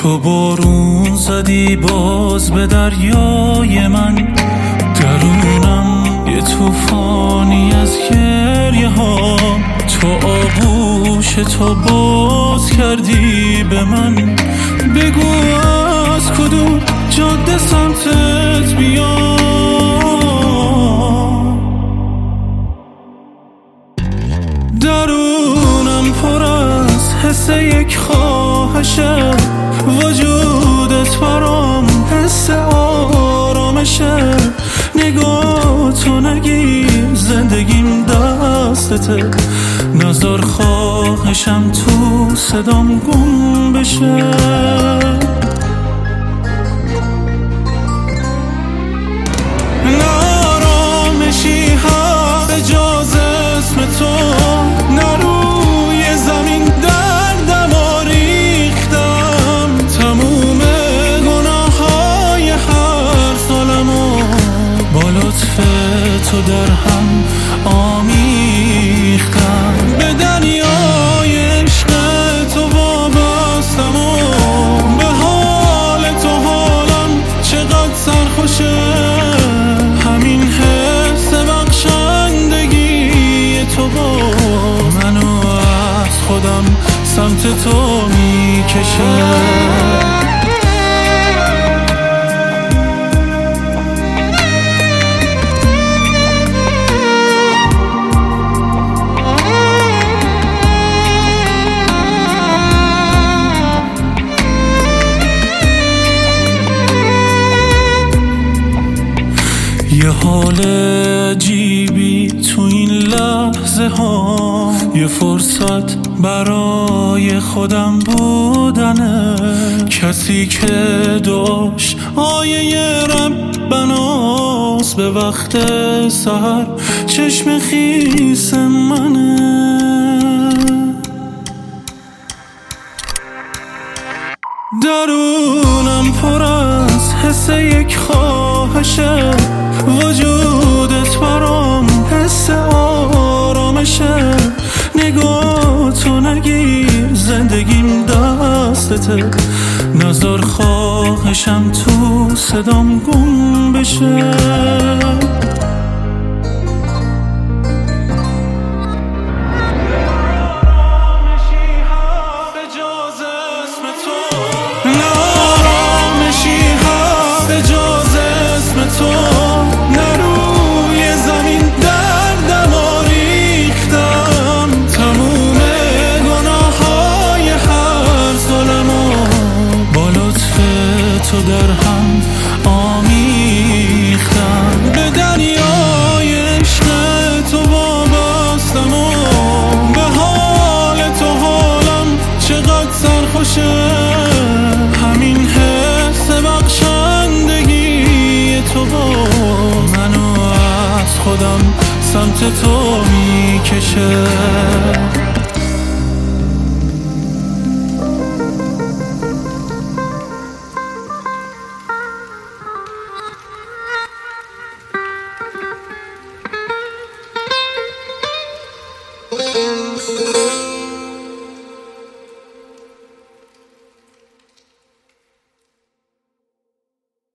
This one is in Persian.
تو بارون زدی باز به دریای من، درونم یه طوفانی از گریه ها. تو آغوش تو باز کردی به من، بگو از کدوم جاده سمتت بیام. درونم پر از حس یک خواهشه، وجودت برام حس آرامشه. نگاه تو نگیر زندگیم دستته، نظر خواهشم تو صدام گم بشه. نارامشی هست به جز اسم تو، نروی زمین دردم ریختم. تموم گناه های هر سالمو با لطف تو در هم آمیختم. به دریای عشق تو وابستم و به حال تو حالم چقدر سرخوشه. همین حس بخشندگی تو با منو از خودم سمت تو میکشه. یه حال عجیبی تو این لحظه ها، یه فرصت برای خودم بودنه. کسی که داشت آیه ربناس به وقت سحر چشم خیس منه. درونم پر از حس یک خواهشه، وجودت برام حس آرامشه. نگاه تو نگیر زندگیم دستته، نظر خواهشم تو صدام گم بشه. تو در هم آمیختم، به دریای عشق تو وابستم و به حال تو حالم چقدر سرخوشه. همین حس بخشندگی تو با منو از خودم سمت تو میکشه. Thank you.